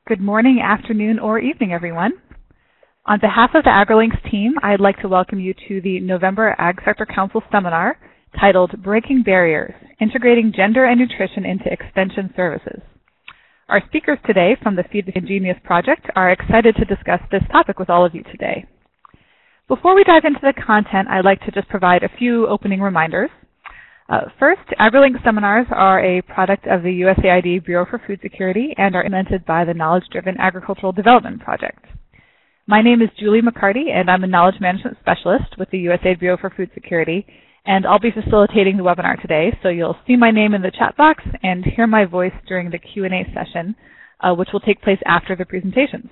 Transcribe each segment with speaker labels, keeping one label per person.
Speaker 1: Good morning, afternoon, or evening, everyone. On behalf of the AgriLinks team, I'd like to welcome you to the November Ag Sector Council seminar titled Breaking Barriers, Integrating Gender and Nutrition into Extension Services. Our speakers today from the Feed the Ingenious project are excited to discuss this topic with all of you today. Before we dive into the content, I'd like to just provide a few opening reminders. First, AgriLinks seminars are a product of the USAID Bureau for Food Security and are implemented by the Knowledge-Driven Agricultural Development Project. My name is Julie McCarty, and I'm a Knowledge Management Specialist with the USAID Bureau for Food Security, and I'll be facilitating the webinar today, so you'll see my name in the chat box and hear my voice during the Q&A session, which will take place after the presentations.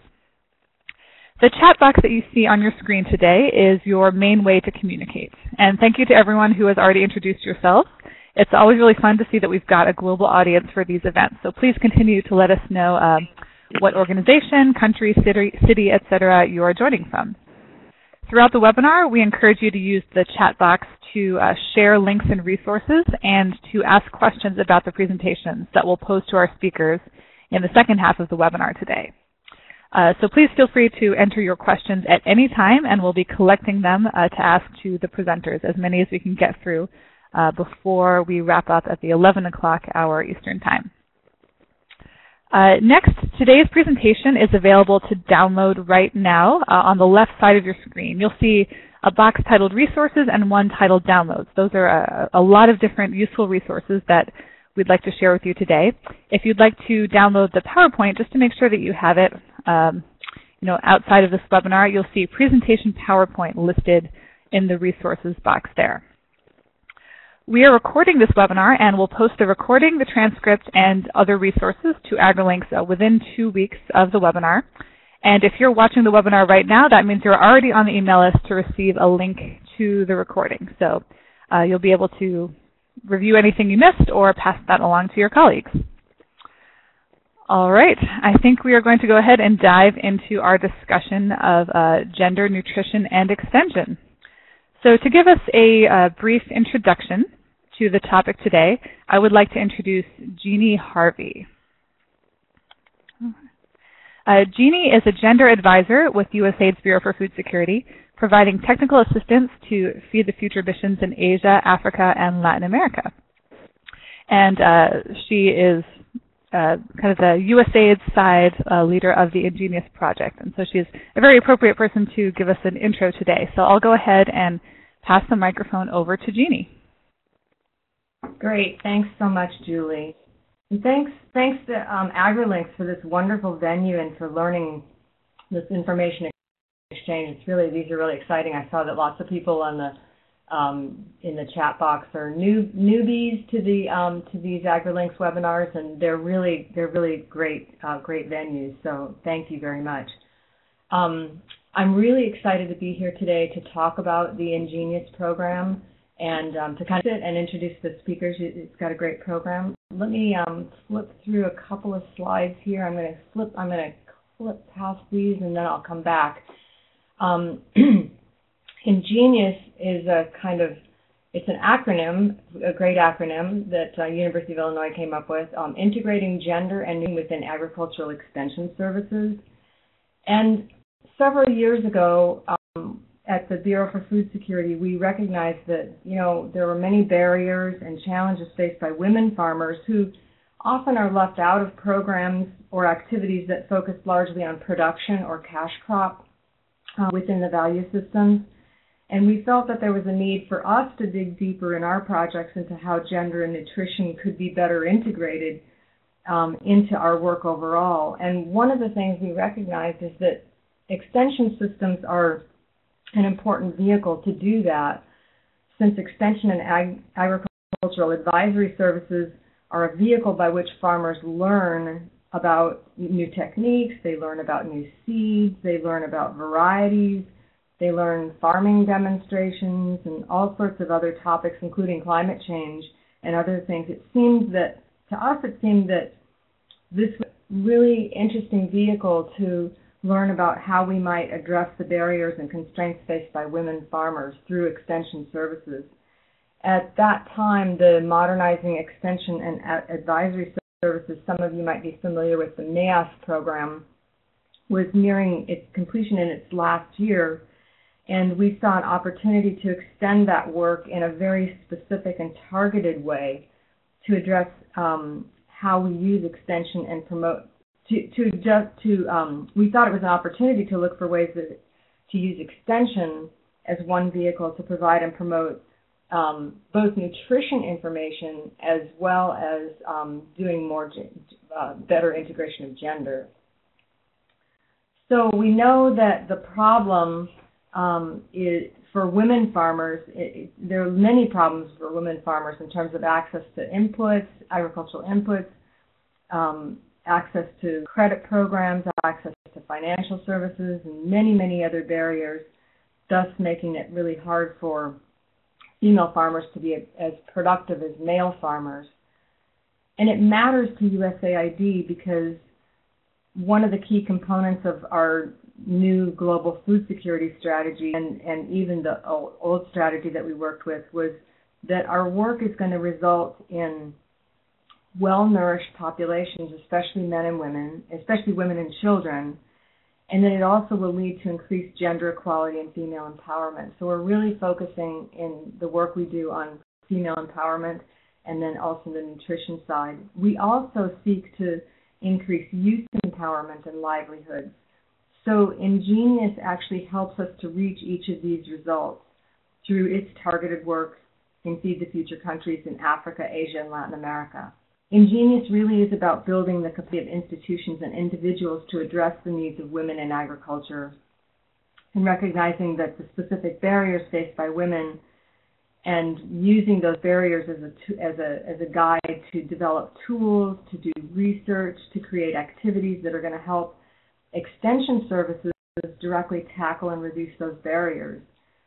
Speaker 1: The chat box that you see on your screen today is your main way to communicate. And thank you to everyone who has already introduced yourself. It's always really fun to see that we've got a global audience for these events. So please continue to let us know what organization, country, city, etc. you are joining from. Throughout the webinar, we encourage you to use the chat box to share links and resources and to ask questions about the presentations that we'll pose to our speakers in the second half of the webinar today. So please feel free to enter your questions at any time, and we'll be collecting them to ask to the presenters, as many as we can get through before we wrap up at the 11 o'clock hour Eastern Time. Next, today's presentation is available to download right now on the left side of your screen. You'll see a box titled Resources and one titled Downloads. Those are a lot of different useful resources that we'd like to share with you today. If you'd like to download the PowerPoint, just to make sure that you have it, outside of this webinar, you'll see Presentation PowerPoint listed in the resources box there. We are recording this webinar, and we'll post the recording, the transcript, and other resources to AgriLinks within 2 weeks of the webinar. And if you're watching the webinar right now, that means you're already on the email list to receive a link to the recording. So you'll be able to review anything you missed or pass that along to your colleagues. All right, I think we are going to go ahead and dive into our discussion of gender, nutrition, and extension. So to give us a brief introduction to the topic today, I would like to introduce Jeannie Harvey. Jeannie is a gender advisor with USAID's Bureau for Food Security, providing technical assistance to Feed the Future missions in Asia, Africa, and Latin America. And she is kind of the USAID side leader of the Ingenious project. And so she's a very appropriate person to give us an intro today. So I'll go ahead and pass the microphone over to Jeannie.
Speaker 2: Great. Thanks so much, Julie. And thanks to AgriLinks for this wonderful venue and for learning this information exchange. These are really exciting. I saw that lots of people on the in the chat box are newbies to these AgriLinks webinars, and they're really great venues. So thank you very much. I'm really excited to be here today to talk about the Ingenious program and to kind of sit and introduce the speakers. It's got a great program. Let me flip through a couple of slides here. I'm going to flip past these and then I'll come back. Ingenious is it's an acronym, a great acronym that University of Illinois came up with, integrating gender and nutrition within agricultural extension services. And several years ago, at the Bureau for Food Security, we recognized that, there were many barriers and challenges faced by women farmers who often are left out of programs or activities that focus largely on production or cash crop within the value systems. And we felt that there was a need for us to dig deeper in our projects into how gender and nutrition could be better integrated into our work overall. And one of the things we recognized is that extension systems are an important vehicle to do that, since extension and agricultural advisory services are a vehicle by which farmers learn about new techniques, they learn about new seeds, they learn about varieties, they learn farming demonstrations and all sorts of other topics, including climate change and other things. To us, it seemed that this was a really interesting vehicle to learn about how we might address the barriers and constraints faced by women farmers through extension services. At that time, the Modernizing Extension and Advisory Services, some of you might be familiar with the MAES program, was nearing its completion in its last year, and we saw an opportunity to extend that work in a very specific and targeted way to address how we use extension and promote. We thought it was an opportunity to look for ways to use extension as one vehicle to provide and promote both nutrition information as well as doing more better integration of gender. So we know that the problem is for women farmers. There are many problems for women farmers in terms of access to inputs, agricultural inputs, access to credit programs, access to financial services, and many, many other barriers, thus making it really hard for female farmers to be as productive as male farmers. And it matters to USAID because one of the key components of our new global food security strategy and even the old strategy that we worked with was that our work is going to result in well-nourished populations, especially men and women, especially women and children, and then it also will lead to increased gender equality and female empowerment. So we're really focusing in the work we do on female empowerment and then also the nutrition side. We also seek to increase youth empowerment and livelihoods. So Ingenious actually helps us to reach each of these results through its targeted work in Feed the Future countries in Africa, Asia, and Latin America. Ingenious really is about building the capacity of institutions and individuals to address the needs of women in agriculture and recognizing that the specific barriers faced by women and using those barriers as a guide to develop tools, to do research, to create activities that are going to help extension services directly tackle and reduce those barriers.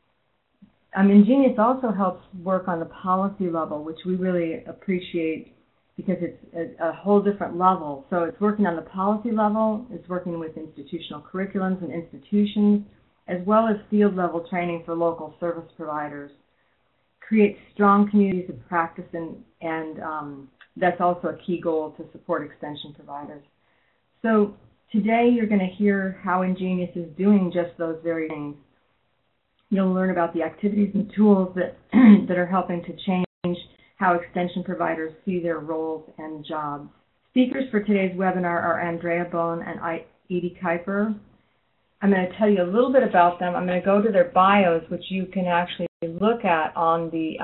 Speaker 2: Ingenious also helps work on the policy level, which we really appreciate because it's a whole different level. So it's working on the policy level, it's working with institutional curriculums and institutions, as well as field level training for local service providers. Create strong communities of practice, and that's also a key goal to support extension providers. So today you're going to hear how Ingenious is doing just those very things. You'll learn about the activities and tools that are helping to change how extension providers see their roles and jobs. Speakers for today's webinar are Andrea Bohn and Edie Kuiper. I'm going to tell you a little bit about them. I'm going to go to their bios, which you can actually look at on the,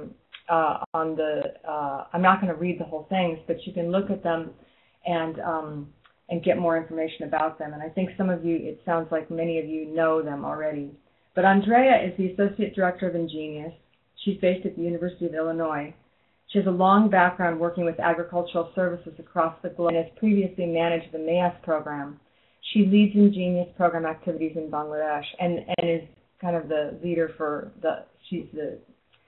Speaker 2: I'm not going to read the whole things, but you can look at them and get more information about them. And I think some of you, it sounds like many of you know them already. But Andrea is the Associate Director of Ingenious. She's based at the University of Illinois. She has a long background working with agricultural services across the globe and has previously managed the MAES program. She leads Ingenious program activities in Bangladesh and is kind of the leader she's the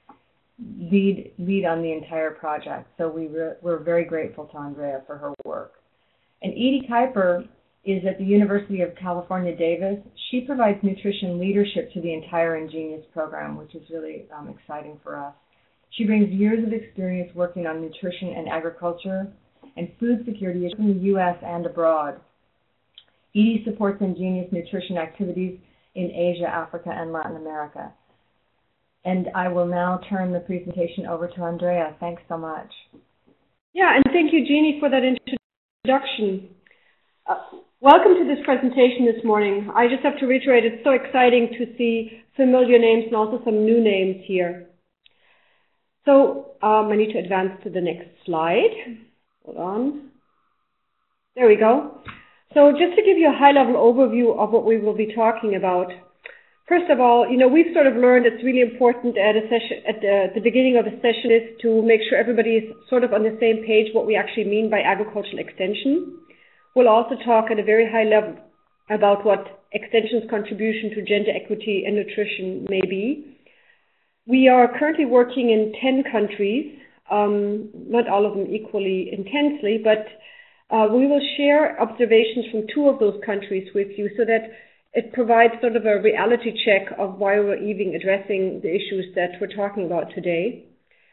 Speaker 2: lead on the entire project. So we're very grateful to Andrea for her work. And Edie Kuiper is at the University of California, Davis. She provides nutrition leadership to the entire Ingenious program, which is really exciting for us. She brings years of experience working on nutrition and agriculture and food security issues in the U.S. and abroad. Edie supports Ingenious nutrition activities in Asia, Africa, and Latin America. And I will now turn the presentation over to Andrea. Thanks so much.
Speaker 3: Yeah, and thank you, Jeannie, for that introduction. Welcome to this presentation this morning. I just have to reiterate, it's so exciting to see familiar names and also some new names here. So I need to advance to the next slide. Hold on. There we go. So just to give you a high-level overview of what we will be talking about. First of all, we've sort of learned it's really important at the beginning of a session is to make sure everybody is sort of on the same page what we actually mean by agricultural extension. We'll also talk at a very high level about what extension's contribution to gender equity and nutrition may be. We are currently working in 10 countries, not all of them equally intensely, but we will share observations from 2 of those countries with you so that it provides sort of a reality check of why we're even addressing the issues that we're talking about today.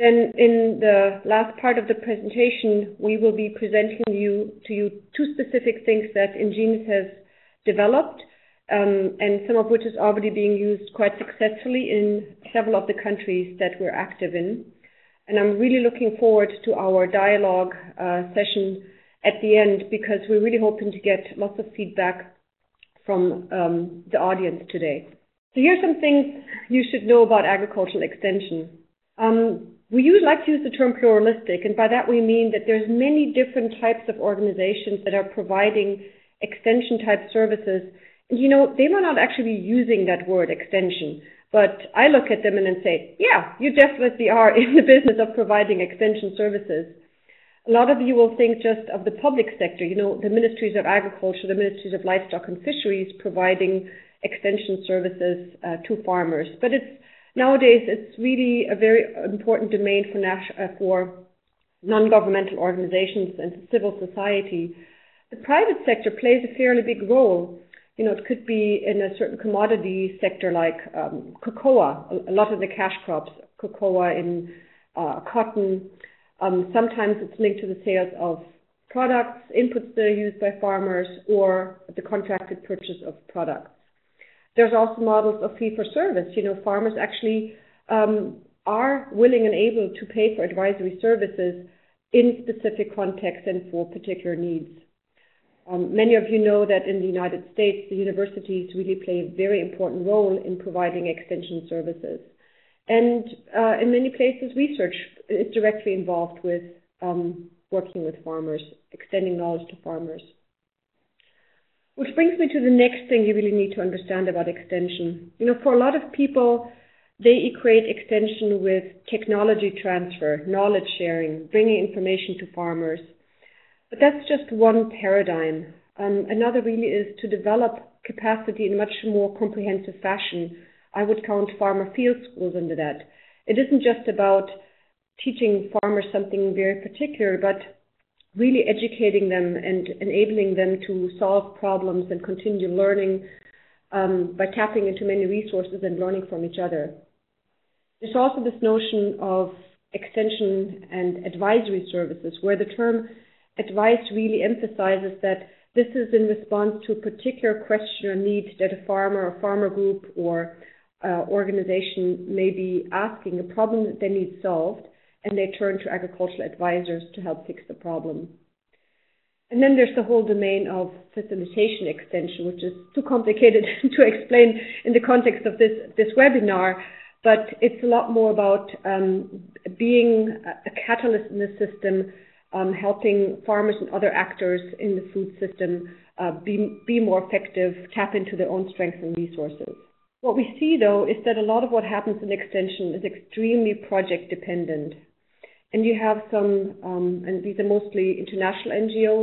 Speaker 3: Then in the last part of the presentation, we will be presenting to you two specific things that Ingenious has developed, and some of which is already being used quite successfully in several of the countries that we're active in. And I'm really looking forward to our dialogue session at the end, because we're really hoping to get lots of feedback from the audience today. So here's some things you should know about agricultural extension. We usually like to use the term pluralistic, and by that we mean that there's many different types of organizations that are providing extension-type services. And they might not actually be using that word extension, but I look at them and then say, yeah, you definitely are in the business of providing extension services. A lot of you will think just of the public sector, the ministries of agriculture, the ministries of livestock and fisheries providing extension services to farmers. But nowadays, it's really a very important domain for non-governmental organizations and civil society. The private sector plays a fairly big role. It could be in a certain commodity sector like cocoa, a lot of the cash crops, cocoa in cotton. Sometimes it's linked to the sales of products, inputs that are used by farmers, or the contracted purchase of products. There's also models of fee-for-service. Farmers actually are willing and able to pay for advisory services in specific contexts and for particular needs. Many of you know that in the United States, the universities really play a very important role in providing extension services. And in many places, research is directly involved with working with farmers, extending knowledge to farmers. Which brings me to the next thing you really need to understand about extension. For a lot of people, they equate extension with technology transfer, knowledge sharing, bringing information to farmers. But that's just one paradigm. Another really is to develop capacity in a much more comprehensive fashion. I would count farmer field schools under that. It isn't just about teaching farmers something very particular, but really educating them and enabling them to solve problems and continue learning by tapping into many resources and learning from each other. There's also this notion of extension and advisory services, where the term advice really emphasizes that this is in response to a particular question or need that a farmer or farmer group or organization may be asking, a problem that they need solved, and they turn to agricultural advisors to help fix the problem. And then there's the whole domain of facilitation extension, which is too complicated to explain in the context of this webinar, but it's a lot more about being a catalyst in the system, helping farmers and other actors in the food system be more effective, tap into their own strengths and resources. What we see, though, is that a lot of what happens in extension is extremely project dependent. And you have some, and these are mostly international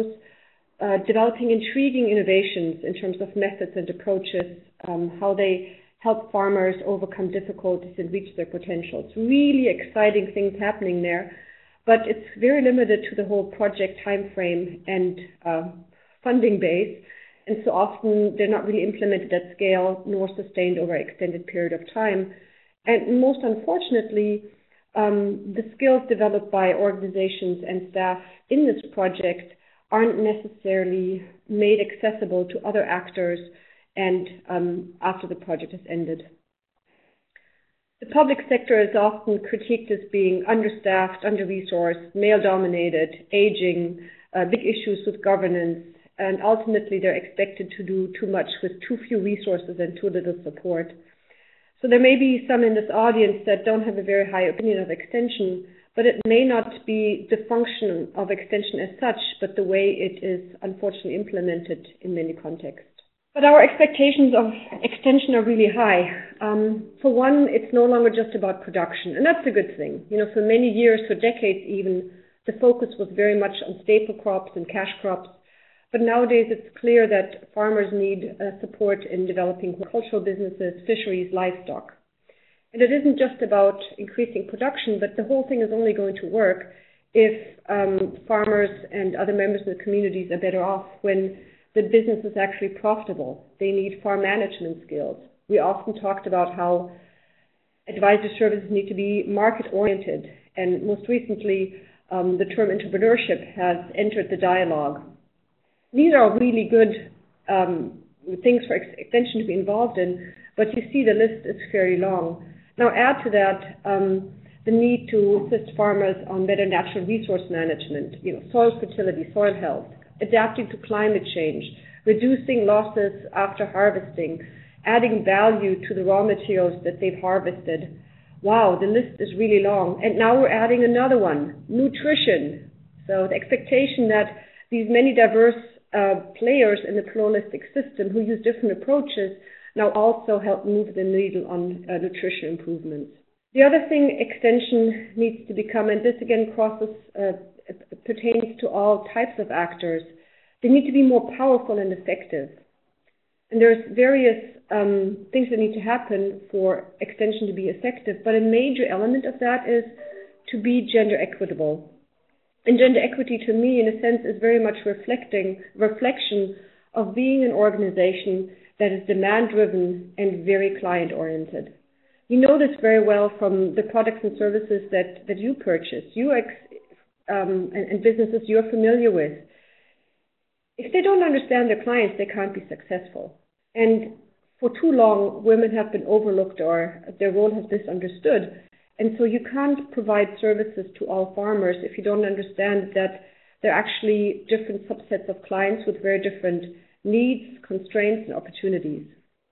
Speaker 3: NGOs, developing intriguing innovations in terms of methods and approaches, how they help farmers overcome difficulties and reach their potential. It's really exciting things happening there, but it's very limited to the whole project time frame and funding base. And so often they're not really implemented at scale nor sustained over an extended period of time. And most unfortunately, the skills developed by organizations and staff in this project aren't necessarily made accessible to other actors and after the project has ended. The public sector is often critiqued as being understaffed, under-resourced, male-dominated, aging, big issues with governance, and ultimately they're expected to do too much with too few resources and too little support. So there may be some in this audience that don't have a very high opinion of extension, but it may not be the function of extension as such, but the way it is unfortunately implemented in many contexts. But our expectations of extension are really high. For one, it's no longer just about production, and that's a good thing. For many years, for decades even, the focus was very much on staple crops and cash crops. But nowadays, it's clear that farmers need support in developing horticultural businesses, fisheries, livestock. And it isn't just about increasing production, but the whole thing is only going to work if farmers and other members of the communities are better off when the business is actually profitable. They need farm management skills. We often talked about how advisory services need to be market-oriented and most recently, the term entrepreneurship has entered the dialogue. These are really good things for Extension to be involved in, but you see the list is fairly long. Now add to that the need to assist farmers on better natural resource management, soil fertility, soil health, adapting to climate change, reducing losses after harvesting, adding value to the raw materials that they've harvested. Wow, the list is really long. And now we're adding another one, nutrition. So the expectation that these many diverse players in the pluralistic system who use different approaches now also help move the needle on nutrition improvements. The other thing Extension needs to become, and this again pertains to all types of actors, they need to be more powerful and effective. And there's various things that need to happen for Extension to be effective, but a major element of that is to be gender equitable. And gender equity to me, in a sense, is very much reflection of being an organization that is demand-driven and very client-oriented. You know this very well from the products and services that you purchase, and businesses you're familiar with. If they don't understand their clients, they can't be successful. And for too long, women have been overlooked or their role has been misunderstood. And so you can't provide services to all farmers if you don't understand that there are actually different subsets of clients with very different needs, constraints, and opportunities.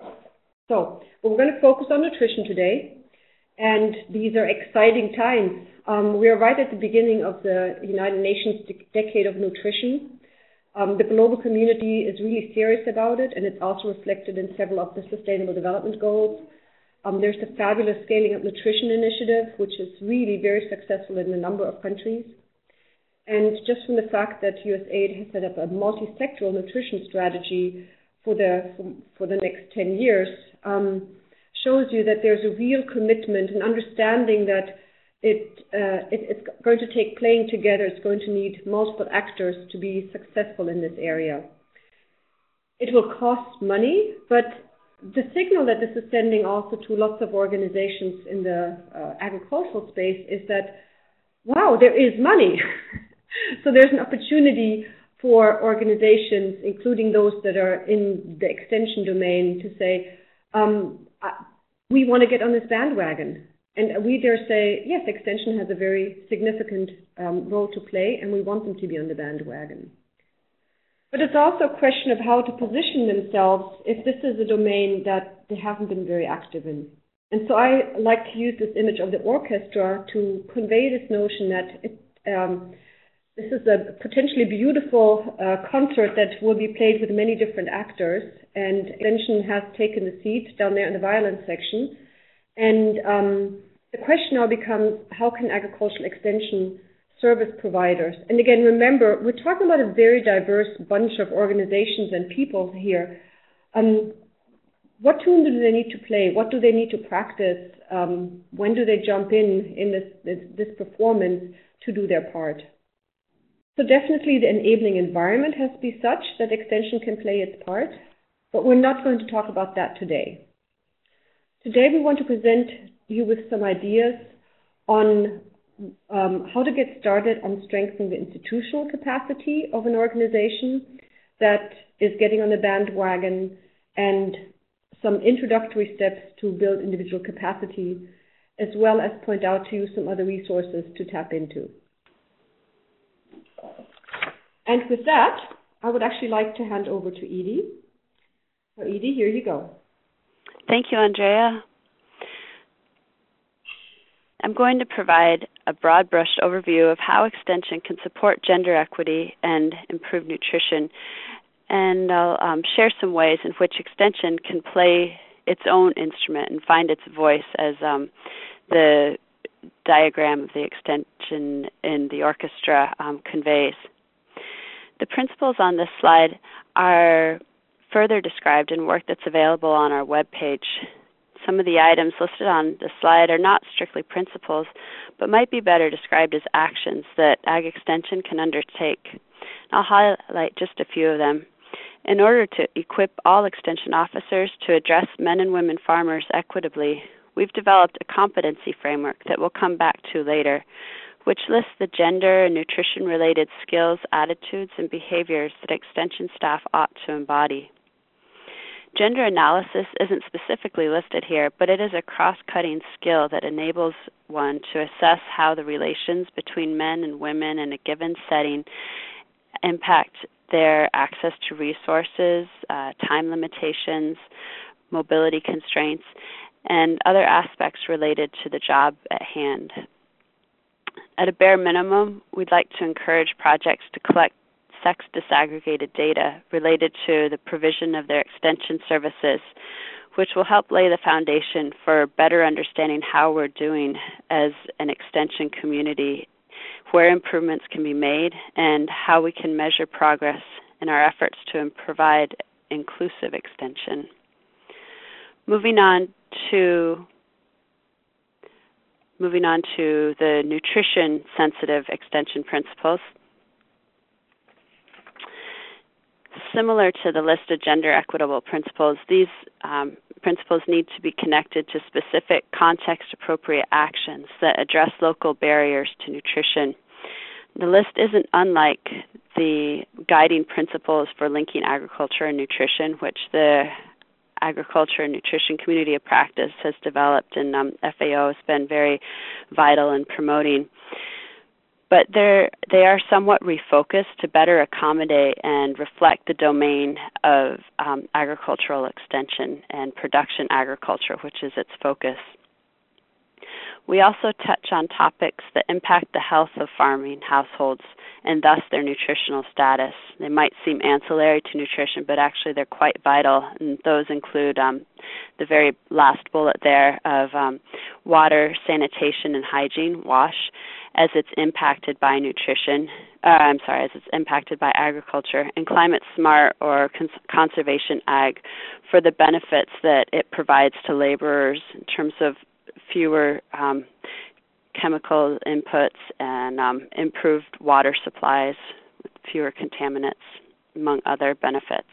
Speaker 3: So we're going to focus on nutrition today, and these are exciting times. We are right at the beginning of the United Nations Decade of Nutrition. The global community is really serious about it, and it's also reflected in several of the Sustainable Development Goals. There's the fabulous Scaling Up Nutrition Initiative, which is really very successful in a number of countries. And just from the fact that USAID has set up a multi-sectoral nutrition strategy for the next 10 years, shows you that there's a real commitment and understanding that it's going to take playing together. It's going to need multiple actors to be successful in this area. It will cost money, but the signal that this is sending also to lots of organizations in the agricultural space is that, wow, there is money. So there's an opportunity for organizations, including those that are in the Extension domain, to say, we want to get on this bandwagon. And we dare say, yes, Extension has a very significant role to play, and we want them to be on the bandwagon. But it's also a question of how to position themselves if this is a domain that they haven't been very active in. And so I like to use this image of the orchestra to convey this notion that this is a potentially beautiful concert that will be played with many different actors, and Extension has taken the seat down there in the violin section. And the question now becomes, how can agricultural extension service providers, and again, remember, we're talking about a very diverse bunch of organizations and people here. What tune do they need to play? What do they need to practice? When do they jump in this performance to do their part? So definitely the enabling environment has to be such that Extension can play its part, but we're not going to talk about that today. Today we want to present you with some ideas on how to get started on strengthening the institutional capacity of an organization that is getting on the bandwagon, and some introductory steps to build individual capacity, as well as point out to you some other resources to tap into. And with that, I would actually like to hand over to Edie. So Edie, here you go.
Speaker 4: Thank you, Andrea. I'm going to provide a broad-brushed overview of how Extension can support gender equity and improve nutrition. And I'll share some ways in which Extension can play its own instrument and find its voice, as the diagram of the Extension in the orchestra conveys. The principles on this slide are further described in work that's available on our webpage. Some of the items listed on the slide are not strictly principles, but might be better described as actions that Ag Extension can undertake. I'll highlight just a few of them. In order to equip all Extension officers to address men and women farmers equitably, we've developed a competency framework that we'll come back to later, which lists the gender and nutrition-related skills, attitudes, and behaviors that Extension staff ought to embody. Gender analysis isn't specifically listed here, but it is a cross-cutting skill that enables one to assess how the relations between men and women in a given setting impact their access to resources, time limitations, mobility constraints, and other aspects related to the job at hand. At a bare minimum, we'd like to encourage projects to collect sex disaggregated data related to the provision of their extension services, which will help lay the foundation for better understanding how we're doing as an extension community, where improvements can be made, and how we can measure progress in our efforts to provide inclusive extension. Moving on to the nutrition-sensitive extension principles. Similar to the list of gender equitable principles, these principles need to be connected to specific context-appropriate actions that address local barriers to nutrition. The list isn't unlike the guiding principles for linking agriculture and nutrition, which the Agriculture and Nutrition Community of Practice has developed, and FAO has been very vital in promoting. But they are somewhat refocused to better accommodate and reflect the domain of agricultural extension and production agriculture, which is its focus. We also touch on topics that impact the health of farming households and thus their nutritional status. They might seem ancillary to nutrition, but actually they're quite vital, and those include the very last bullet there of water, sanitation, and hygiene, WASH, as it's impacted by as it's impacted by agriculture, and climate smart or conservation ag for the benefits that it provides to laborers in terms of fewer chemical inputs and improved water supplies with fewer contaminants, among other benefits.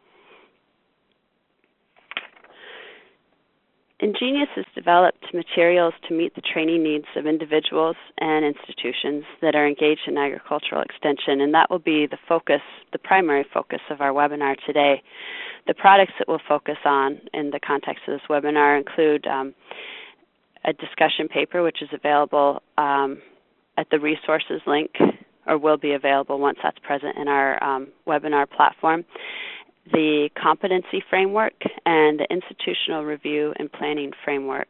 Speaker 4: Ingenious has developed materials to meet the training needs of individuals and institutions that are engaged in agricultural extension, and that will be the primary focus of our webinar today. The products that we'll focus on in the context of this webinar include a discussion paper, which is available at the resources link, or will be available once that's present in our webinar platform, the competency framework, and the institutional review and planning framework.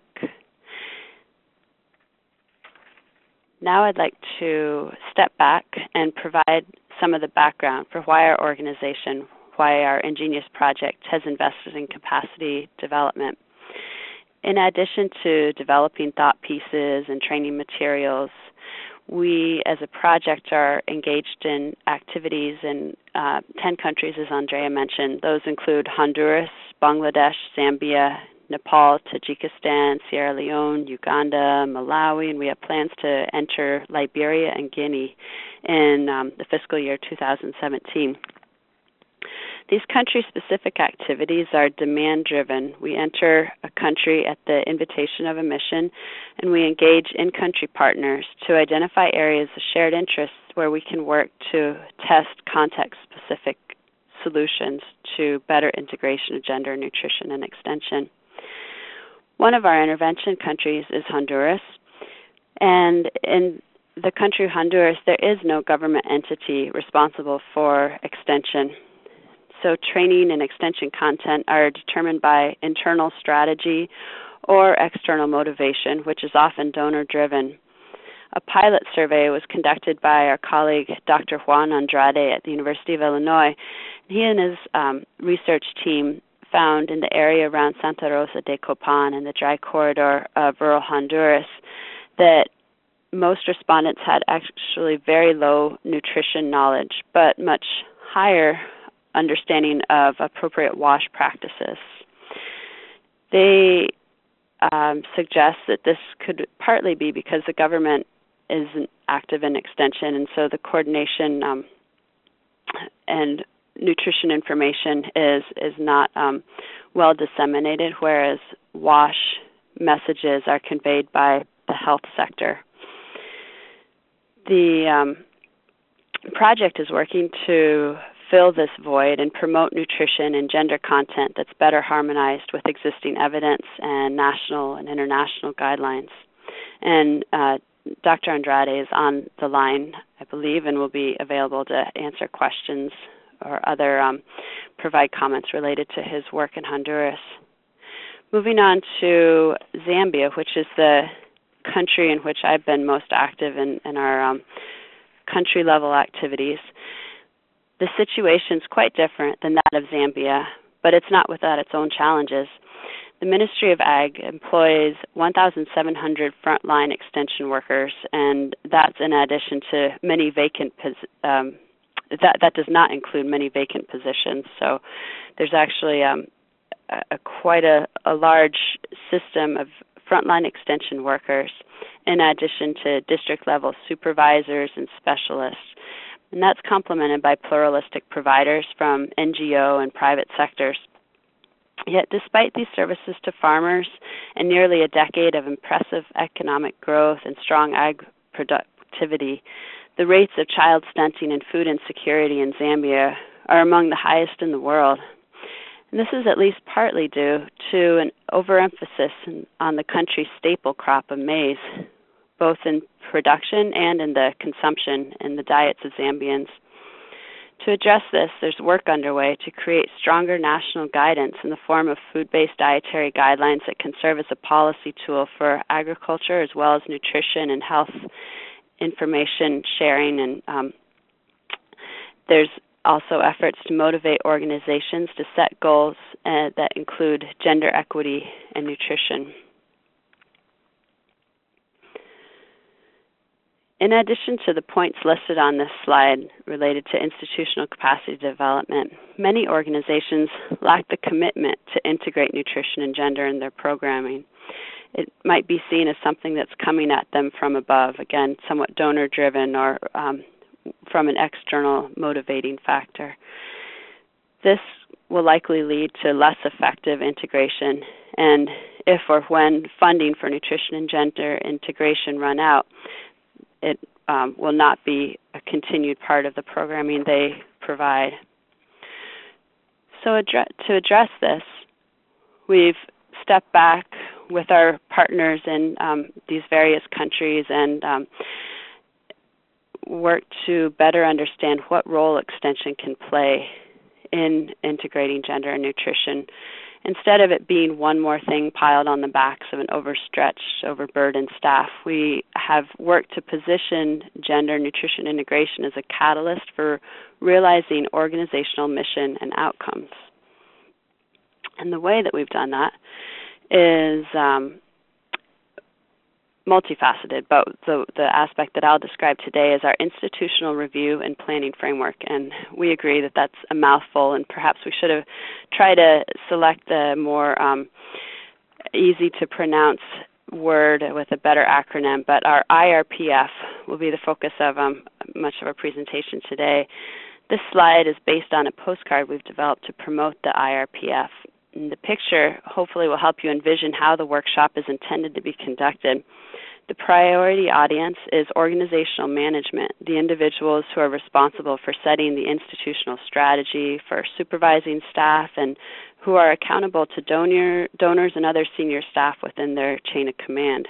Speaker 4: Now I'd like to step back and provide some of the background for why our Ingenious project has invested in capacity development. In addition to developing thought pieces and training materials, we as a project are engaged in activities in 10 countries, as Andrea mentioned. Those include Honduras, Bangladesh, Zambia, Nepal, Tajikistan, Sierra Leone, Uganda, Malawi, and we have plans to enter Liberia and Guinea in the fiscal year 2017. These country-specific activities are demand-driven. We enter a country at the invitation of a mission, and we engage in-country partners to identify areas of shared interests where we can work to test context-specific solutions to better integration of gender, nutrition, and extension. One of our intervention countries is Honduras, and in the country Honduras, there is no government entity responsible for extension. So training and extension content are determined by internal strategy or external motivation, which is often donor-driven. A pilot survey was conducted by our colleague, Dr. Juan Andrade at the University of Illinois. He and his research team found in the area around Santa Rosa de Copan and the dry corridor of rural Honduras that most respondents had actually very low nutrition knowledge, but much higher understanding of appropriate WASH practices. They suggest that this could partly be because the government isn't active in extension, and so the coordination and nutrition information is not well disseminated, whereas WASH messages are conveyed by the health sector. The project is working to fill this void and promote nutrition and gender content that's better harmonized with existing evidence and national and international guidelines. And Dr. Andrade is on the line, I believe, and will be available to answer questions or other provide comments related to his work in Honduras. Moving on to Zambia, which is the country in which I've been most active in our country-level activities. The situation is quite different than that of Zambia, but it's not without its own challenges. The Ministry of Ag employs 1,700 frontline extension workers, and that's in addition to many vacant that does not include many vacant positions. So there's actually quite a large system of frontline extension workers in addition to district-level supervisors and specialists. And that's complemented by pluralistic providers from NGO and private sectors. Yet despite these services to farmers and nearly a decade of impressive economic growth and strong ag productivity, the rates of child stunting and food insecurity in Zambia are among the highest in the world. And this is at least partly due to an overemphasis on the country's staple crop of maize, both in production and in the consumption in the diets of Zambians. To address this, there's work underway to create stronger national guidance in the form of food-based dietary guidelines that can serve as a policy tool for agriculture as well as nutrition and health information sharing. And there's also efforts to motivate organizations to set goals that include gender equity and nutrition. In addition to the points listed on this slide related to institutional capacity development, many organizations lack the commitment to integrate nutrition and gender in their programming. It might be seen as something that's coming at them from above, again, somewhat donor-driven or from an external motivating factor. This will likely lead to less effective integration, and if or when funding for nutrition and gender integration run out, it will not be a continued part of the programming they provide. So to address this, we've stepped back with our partners in these various countries and worked to better understand what role extension can play in integrating gender and nutrition. Instead of it being one more thing piled on the backs of an overstretched, overburdened staff, we have worked to position gender nutrition integration as a catalyst for realizing organizational mission and outcomes. And the way that we've done that is multifaceted, but the aspect that I'll describe today is our institutional review and planning framework. And we agree that that's a mouthful, and perhaps we should have tried to select the more easy-to-pronounce word with a better acronym. But our IRPF will be the focus of much of our presentation today. This slide is based on a postcard we've developed to promote the IRPF. And the picture hopefully will help you envision how the workshop is intended to be conducted. The priority audience is organizational management, the individuals who are responsible for setting the institutional strategy, for supervising staff, and who are accountable to donors and other senior staff within their chain of command.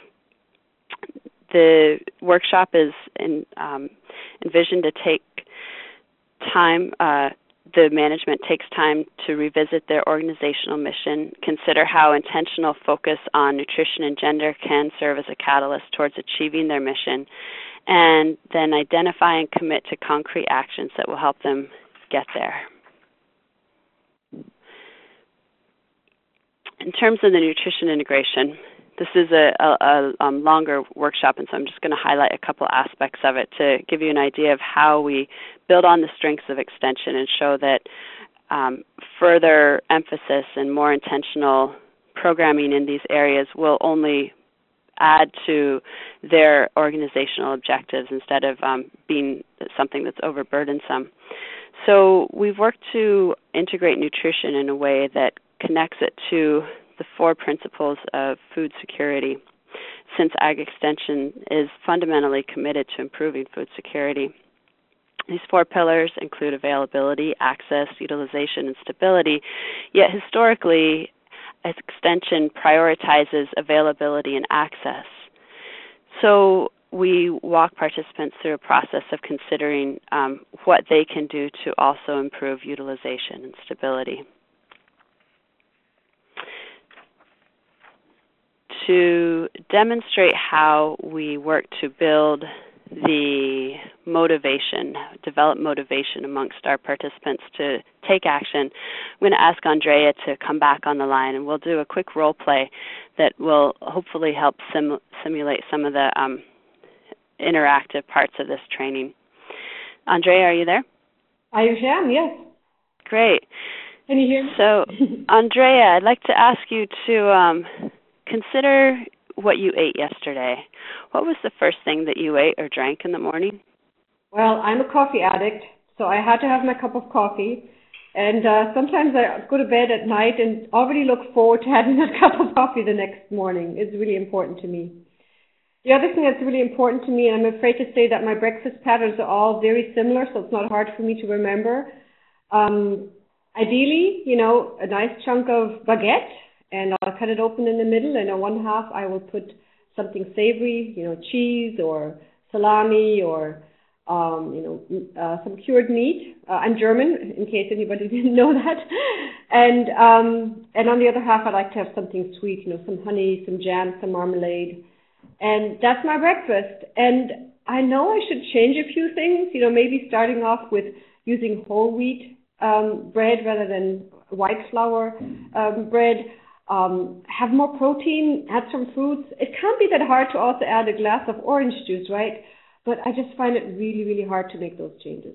Speaker 4: The workshop is envisioned to take time. The management takes time to revisit their organizational mission, consider how intentional focus on nutrition and gender can serve as a catalyst towards achieving their mission, and then identify and commit to concrete actions that will help them get there. In terms of the nutrition integration, this is a longer workshop, and so I'm just going to highlight a couple aspects of it to give you an idea of how we build on the strengths of extension and show that further emphasis and more intentional programming in these areas will only add to their organizational objectives instead of being something that's overburdensome. So we've worked to integrate nutrition in a way that connects it to the 4 principles of food security, since Ag Extension is fundamentally committed to improving food security. These 4 pillars include availability, access, utilization, and stability, yet historically, Extension prioritizes availability and access. So we walk participants through a process of considering what they can do to also improve utilization and stability. To demonstrate how we work to build the motivation, develop motivation amongst our participants to take action, I'm going to ask Andrea to come back on the line, and we'll do a quick role play that will hopefully help simulate some of the interactive parts of this training. Andrea, are you there?
Speaker 3: I am, yes.
Speaker 4: Great.
Speaker 3: Can you hear me?
Speaker 4: So, Andrea, I'd like to ask you to consider what you ate yesterday. What was the first thing that you ate or drank in the morning?
Speaker 3: Well, I'm a coffee addict, so I had to have my cup of coffee. And sometimes I go to bed at night and already look forward to having that cup of coffee the next morning. It's really important to me. The other thing that's really important to me, and I'm afraid to say that my breakfast patterns are all very similar, so it's not hard for me to remember. Ideally, a nice chunk of baguette, and I'll cut it open in the middle, and on one half I will put something savory, cheese or salami or some cured meat. I'm German, in case anybody didn't know that. And on the other half, I like to have something sweet, some honey, some jam, some marmalade. And that's my breakfast. And I know I should change a few things, maybe starting off with using whole wheat bread rather than white flour bread. Have more protein, add some fruits. It can't be that hard to also add a glass of orange juice, right? But I just find it really, really hard to make those changes.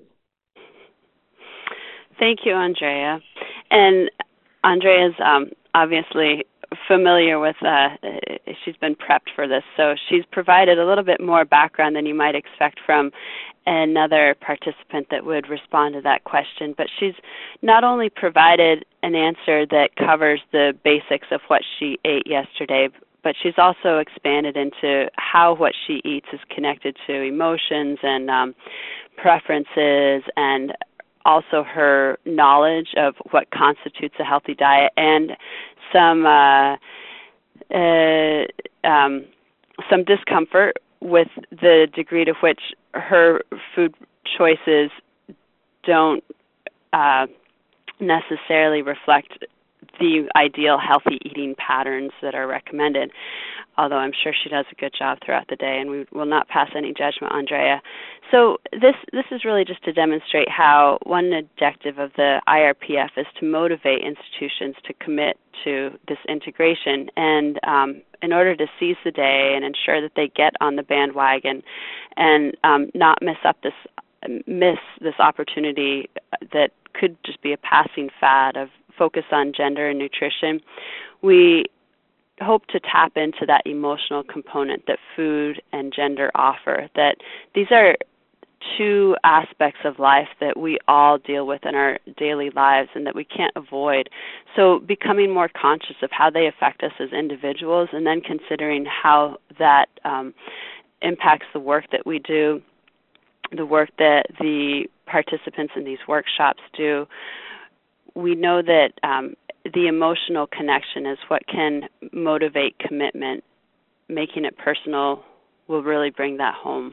Speaker 4: Thank you, Andrea. And Andrea's obviously familiar with, she's been prepped for this, so she's provided a little bit more background than you might expect from another participant that would respond to that question. But she's not only provided an answer that covers the basics of what she ate yesterday, but she's also expanded into how what she eats is connected to emotions and preferences, and also her knowledge of what constitutes a healthy diet, and some discomfort with the degree to which her food choices don't necessarily reflect the ideal healthy eating patterns that are recommended, although I'm sure she does a good job throughout the day, and we will not pass any judgment, Andrea. So this is really just to demonstrate how one objective of the IRPF is to motivate institutions to commit to this integration, and in order to seize the day and ensure that they get on the bandwagon and not miss this opportunity that could just be a passing fad of focus on gender and nutrition, we hope to tap into that emotional component that food and gender offer, that these are two aspects of life that we all deal with in our daily lives and that we can't avoid. So becoming more conscious of how they affect us as individuals, and then considering how that impacts the work that we do, the work that the participants in these workshops do. We know that the emotional connection is what can motivate commitment. Making it personal will really bring that home.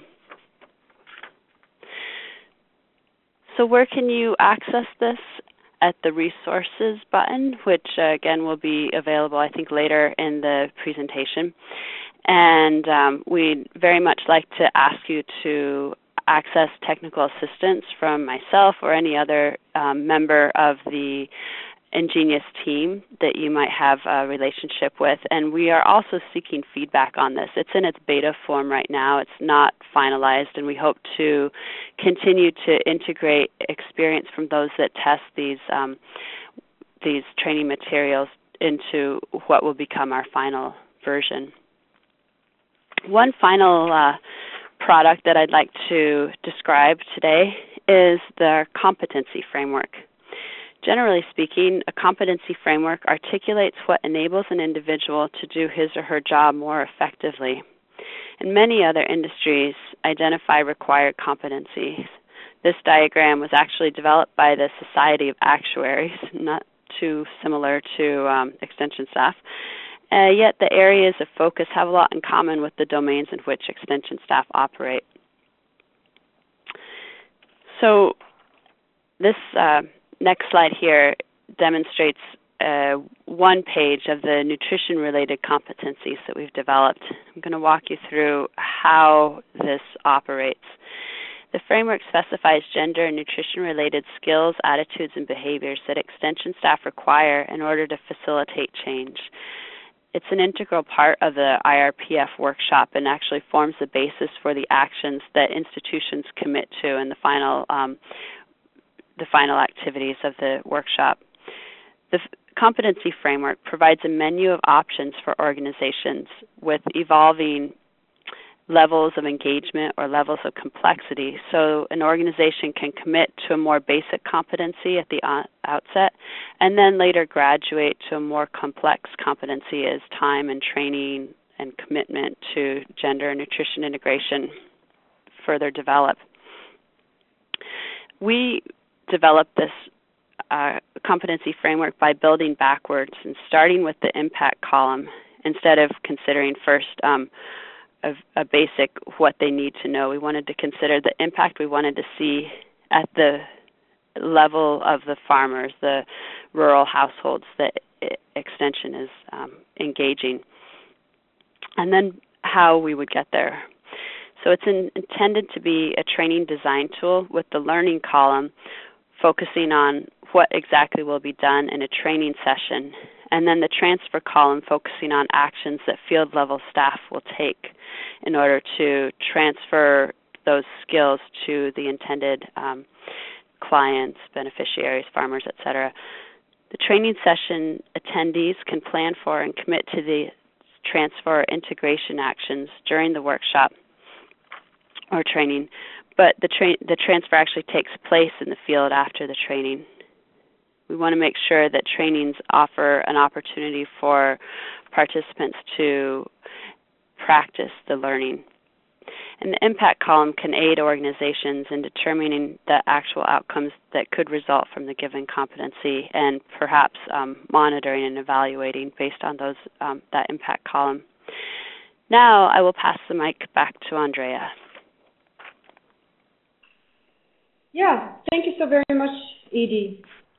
Speaker 4: So where can you access this? At the resources button, which again will be available, I think, later in the presentation. And we'd very much like to ask you to access technical assistance from myself or any other member of the Ingenious team that you might have a relationship with. And we are also seeking feedback on this. It's in its beta form right now. It's not finalized, and we hope to continue to integrate experience from those that test these training materials into what will become our final version. One final product that I'd like to describe today is the competency framework. Generally speaking, a competency framework articulates what enables an individual to do his or her job more effectively. And many other industries identify required competencies. This diagram was actually developed by the Society of Actuaries, not too similar to extension staff. Yet the areas of focus have a lot in common with the domains in which extension staff operate. So this next slide here demonstrates one page of the nutrition-related competencies that we've developed. I'm going to walk you through how this operates. The framework specifies gender and nutrition-related skills, attitudes, and behaviors that extension staff require in order to facilitate change. It's an integral part of the IRPF workshop and actually forms the basis for the actions that institutions commit to in the final activities of the workshop. The competency framework provides a menu of options for organizations with evolving levels of engagement or levels of complexity. So an organization can commit to a more basic competency at the outset and then later graduate to a more complex competency as time and training and commitment to gender and nutrition integration further develop. We developed this competency framework by building backwards and starting with the impact column instead of considering first a basic what they need to know. We wanted to consider the impact we wanted to see at the level of the farmers, the rural households that Extension is engaging, and then how we would get there. So it's intended to be a training design tool with the learning column focusing on what exactly will be done in a training session, and then the transfer column focusing on actions that field level staff will take in order to transfer those skills to the intended clients, beneficiaries, farmers, etc. The training session attendees can plan for and commit to the transfer or integration actions during the workshop or training, but the transfer actually takes place in the field after the training. We want to make sure that trainings offer an opportunity for participants to practice the learning. And the impact column can aid organizations in determining the actual outcomes that could result from the given competency and perhaps monitoring and evaluating based on those that impact column. Now I will pass the mic back to Andrea.
Speaker 3: Yeah, thank you so very much, Edie.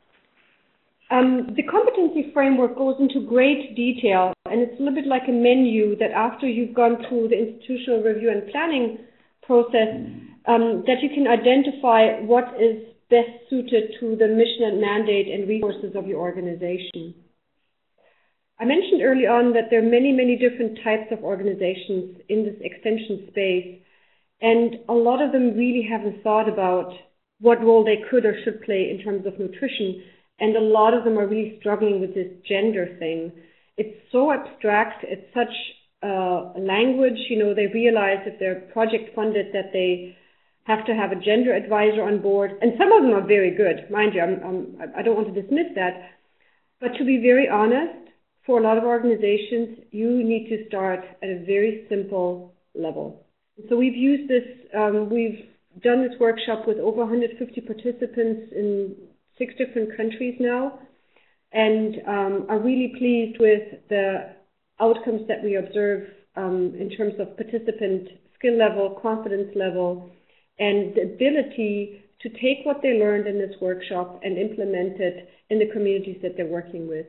Speaker 3: The competency framework goes into great detail, and it's a little bit like a menu that after you've gone through the institutional review and planning process, that you can identify what is best suited to the mission and mandate and resources of your organization. I mentioned early on that there are many, many different types of organizations in this extension space, and a lot of them really haven't thought about what role they could or should play in terms of nutrition. And a lot of them are really struggling with this gender thing. It's so abstract. It's such a language. You know, they realize if they're project funded that they have to have a gender advisor on board. And some of them are very good, mind you. I don't want to dismiss that. But to be very honest, for a lot of organizations, you need to start at a very simple level. So we've used this. We've done this workshop with over 150 participants in 6 different countries now, and are really pleased with the outcomes that we observe in terms of participant skill level, confidence level, and the ability to take what they learned in this workshop and implement it in the communities that they're working with.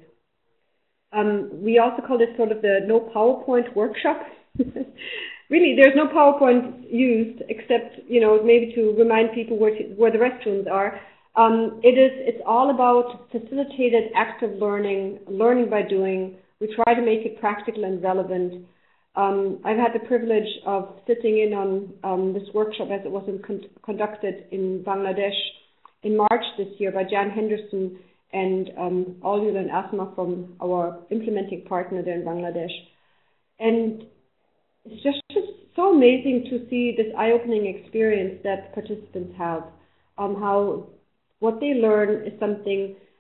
Speaker 3: We also call this sort of the no PowerPoint workshop. Really, there's no PowerPoint used except, you know, maybe to remind people where the restrooms are. It's all about facilitated active learning by doing. We try to make it practical and relevant. I've had the privilege of sitting in on this workshop as it was conducted in Bangladesh in March this year by Jan Henderson and Aulul and Asma from our implementing partner there in Bangladesh. And it's just so amazing to see this eye-opening experience that participants have, how what they learn is something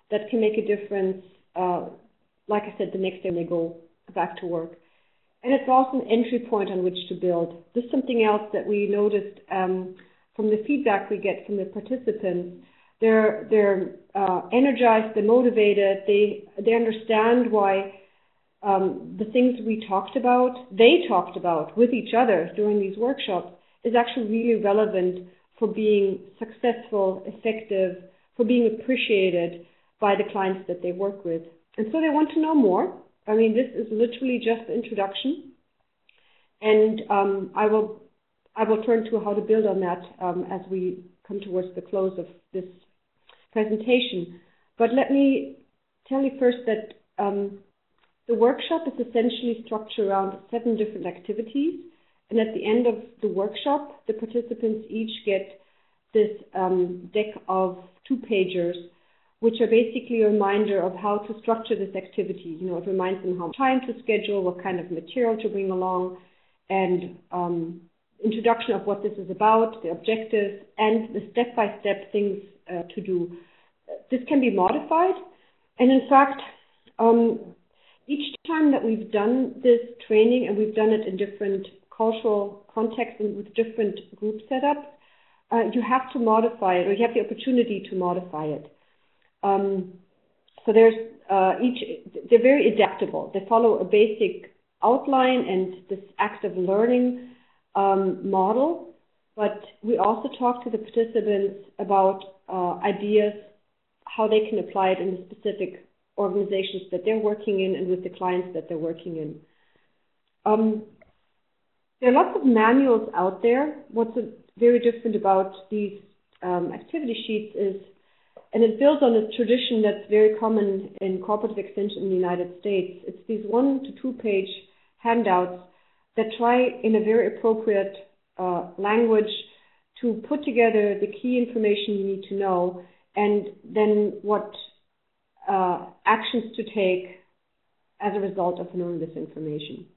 Speaker 3: that can make a difference, like I said, the next day when they go back to work. And it's also an entry point on which to build. This is something else that we noticed from the feedback we get from the participants. They're energized, they're motivated, they understand why the things they talked about with each other during these workshops is actually really relevant for being successful, effective, for being appreciated by the clients that they work with. And so they want to know more. I mean, this is literally just the introduction. And I will turn to how to build on that as we come towards the close of this presentation. But let me tell you first that the workshop is essentially structured around 7 different activities. And at the end of the workshop, the participants each get this deck of 2-pagers, which are basically a reminder of how to structure this activity. You know, it reminds them how much time to schedule, what kind of material to bring along, and introduction of what this is about, the objectives, and the step-by-step things to do. This can be modified, and in fact, each time that we've done this training, and we've done it in different cultural contexts and with different group setups, you have to modify it, or you have the opportunity to modify it. So there's they're very adaptable. They follow a basic outline and this active learning model, but we also talk to the participants about ideas, how they can apply it in the specific organizations that they're working in and with the clients that they're working in. There are lots of manuals out there. What's very different about these activity sheets is, and it builds on a tradition that's very common in cooperative extension in the United States. It's these 1 to 2-page handouts that try in a very appropriate language to put together the key information you need to know, and then what actions to take as a result of knowing this information.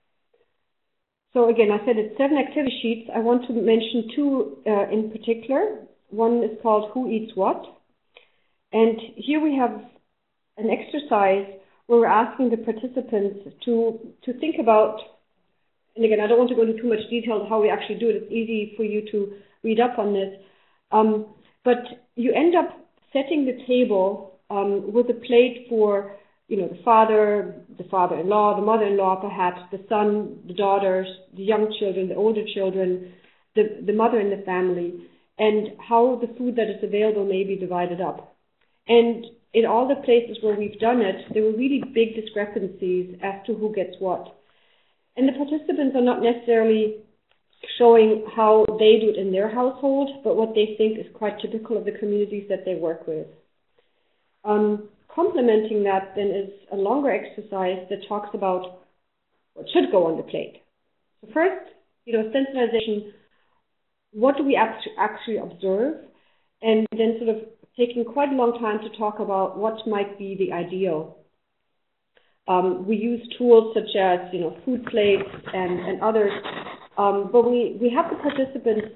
Speaker 3: So again, I said it's 7 activity sheets. I want to mention 2 in particular. One is called Who Eats What? And here we have an exercise where we're asking the participants to think about, and again, I don't want to go into too much detail how we actually do it. It's easy for you to read up on this. But you end up setting the table with a plate for, the father, the father-in-law, the mother-in-law perhaps, the son, the daughters, the young children, the older children, the mother in the family, and how the food that is available may be divided up. And in all the places where we've done it, there were really big discrepancies as to who gets what. And the participants are not necessarily showing how they do it in their household, but what they think is quite typical of the communities that they work with. Complementing that then is a longer exercise that talks about what should go on the plate. So first, sensitization, what do we actually observe? And then sort of taking quite a long time to talk about what might be the ideal. We use tools such as, food plates and others, but we have the participants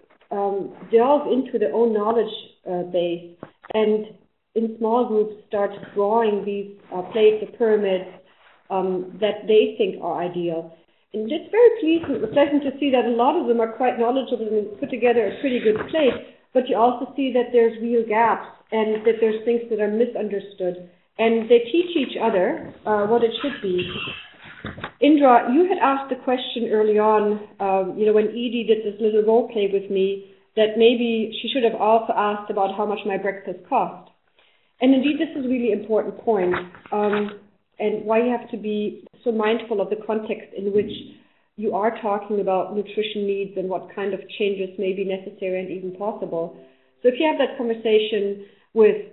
Speaker 3: delve into their own knowledge base and in small groups start drawing these plates or pyramids that they think are ideal. And it's very pleasant to see that a lot of them are quite knowledgeable and put together a pretty good plate, but you also see that there's real gaps and that there's things that are misunderstood. And they teach each other what it should be. Indra, you had asked the question early on, when Edie did this little role play with me, that maybe she should have also asked about how much my breakfast cost. And indeed, this is a really important point, and why you have to be so mindful of the context in which you are talking about nutrition needs and what kind of changes may be necessary and even possible. So if you have that conversation with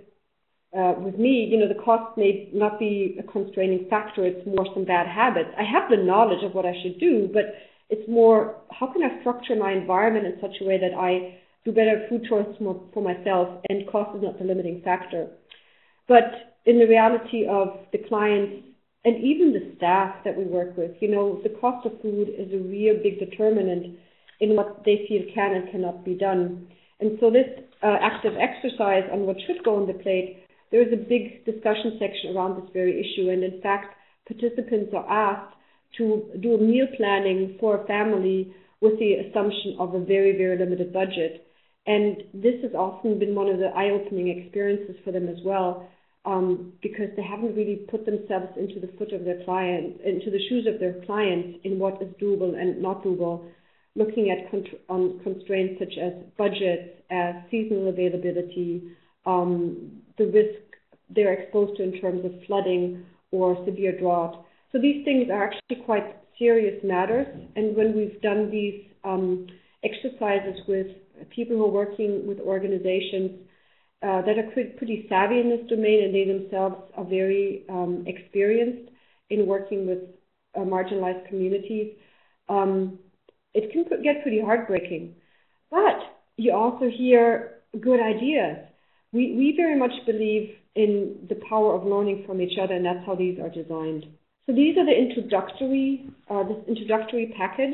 Speaker 3: me, the cost may not be a constraining factor. It's more some bad habits. I have the knowledge of what I should do, but it's more, how can I structure my environment in such a way that I do better food choices for myself, and cost is not the limiting factor. But in the reality of the clients and even the staff that we work with, the cost of food is a real big determinant in what they feel can and cannot be done. And so this active exercise on what should go on the plate there is a big discussion section around this very issue. And in fact, participants are asked to do a meal planning for a family with the assumption of a very, very limited budget. And this has often been one of the eye-opening experiences for them as well, because they haven't really put themselves into the shoes of their clients in what is doable and not doable, looking at constraints such as budgets, as seasonal availability, the risk they're exposed to in terms of flooding or severe drought. So these things are actually quite serious matters. And when we've done these exercises with people who are working with organizations that are pretty savvy in this domain, and they themselves are very experienced in working with marginalized communities, it can get pretty heartbreaking. But you also hear good ideas. We very much believe in the power of learning from each other, and that's how these are designed. So these are this introductory package.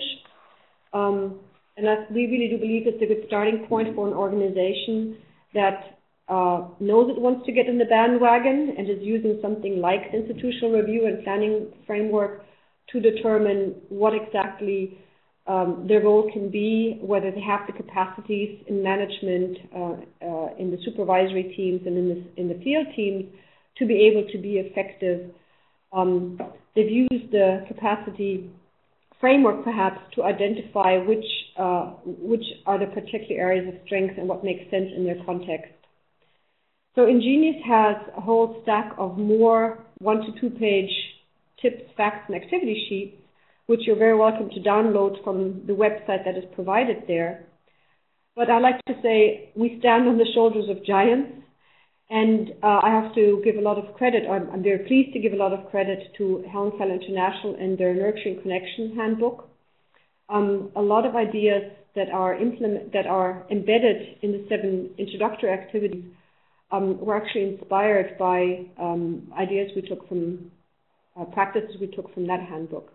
Speaker 3: And we really do believe it's a good starting point for an organization that knows it wants to get in the bandwagon and is using something like the institutional review and planning framework to determine what exactly their role can be, whether they have the capacities in management, in the supervisory teams and in the field teams to be able to be effective. They've used the capacity framework perhaps to identify which are the particular areas of strength and what makes sense in their context. So Ingenious has a whole stack of more 1 to 2 page tips, facts, and activity sheets, which you're very welcome to download from the website that is provided there. But I like to say we stand on the shoulders of giants, and I have to give a lot of credit, I'm very pleased to give a lot of credit to Helen Keller International and their Nurturing Connection handbook. A lot of ideas that are embedded in the 7 introductory activities were actually inspired by ideas we took from practices we took from that handbook.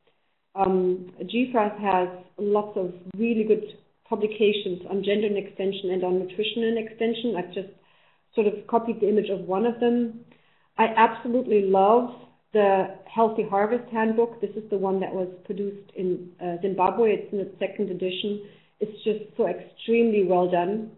Speaker 3: GFRAS has lots of really good publications on gender and extension and on nutrition and extension. I've just sort of copied the image of one of them. I absolutely love the Healthy Harvest handbook. This is the one that was produced in Zimbabwe. It's in its 2nd edition. It's just so extremely well done.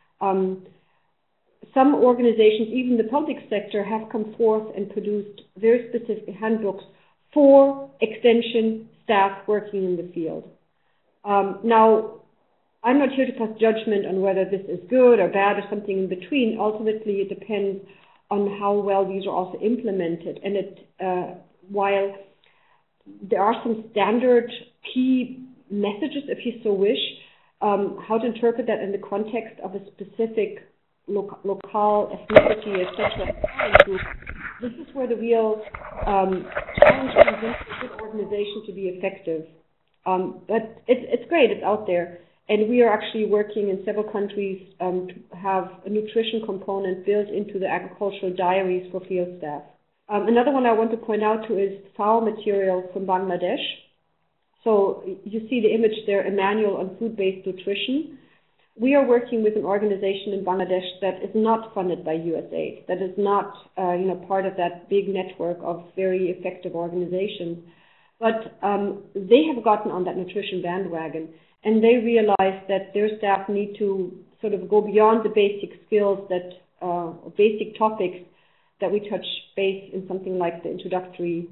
Speaker 3: Some organizations, even the public sector, have come forth and produced very specific handbooks for extension staff working in the field. Now, I'm not here to pass judgment on whether this is good or bad or something in between. Ultimately, it depends on how well these are also implemented. And while there are some standard key messages, if you so wish, how to interpret that in the context of a specific locale, ethnicity, etc. This is where the real challenge comes in for a good organization to be effective. But it's great, it's out there. And we are actually working in several countries to have a nutrition component built into the agricultural diaries for field staff. Another one I want to point out to is FAO material from Bangladesh. So you see the image there, a manual on food-based nutrition. We are working with an organization in Bangladesh that is not funded by USAID, that is not part of that big network of very effective organizations. But they have gotten on that nutrition bandwagon. And they realize that their staff need to sort of go beyond the basic skills basic topics that we touch base in something like the introductory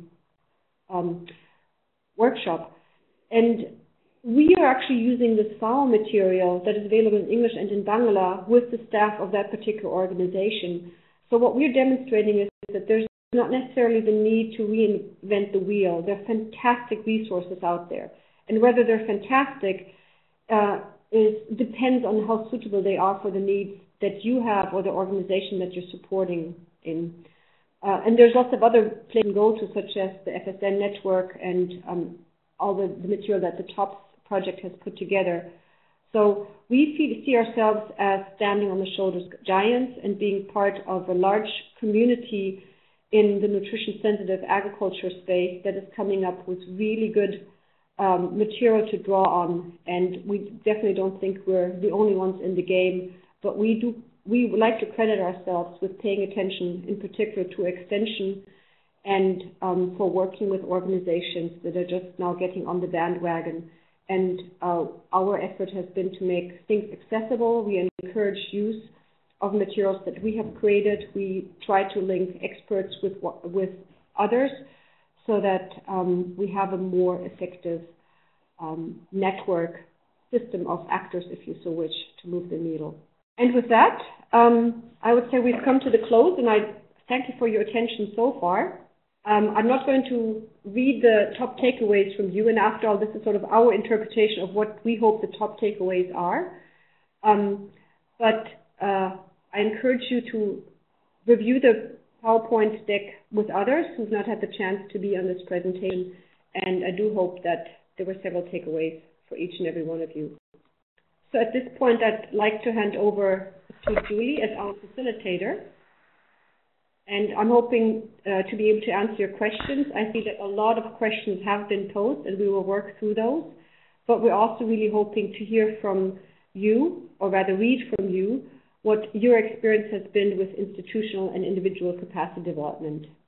Speaker 3: workshop. And we are actually using this FAO material that is available in English and in Bangla with the staff of that particular organization. So what we're demonstrating is that there's not necessarily the need to reinvent the wheel. There are fantastic resources out there. And whether they're fantastic depends on how suitable they are for the needs that you have or the organization that you're supporting in. And there's lots of other places to go to, such as the FSN network and all the material that the TOPS project has put together. So we see ourselves as standing on the shoulders of giants and being part of a large community in the nutrition-sensitive agriculture space that is coming up with really good material to draw on, and we definitely don't think we're the only ones in the game, but we do we would like to credit ourselves with paying attention in particular to extension and for working with organizations that are just now getting on the bandwagon. And our effort has been to make things accessible. We encourage use of materials that we have created. We try to link experts with others so that we have a more effective network system of actors, if you so wish, to move the needle. And with that, I would say we've come to the close, and I thank you for your attention so far. I'm not going to read the top takeaways from you, and after all, this is sort of our interpretation of what we hope the top takeaways are. But I encourage you to review the PowerPoint deck with others who've not had the chance to be on this presentation, and I do hope that there were several takeaways for each and every one of you. So at this point, I'd like to hand over to Julie as our facilitator. And I'm hoping to be able to answer your questions. I see that a lot of questions have been posed, and we will work through those. But we're also really hoping to hear from you, or rather read from you, what your experience has been with institutional and individual capacity development.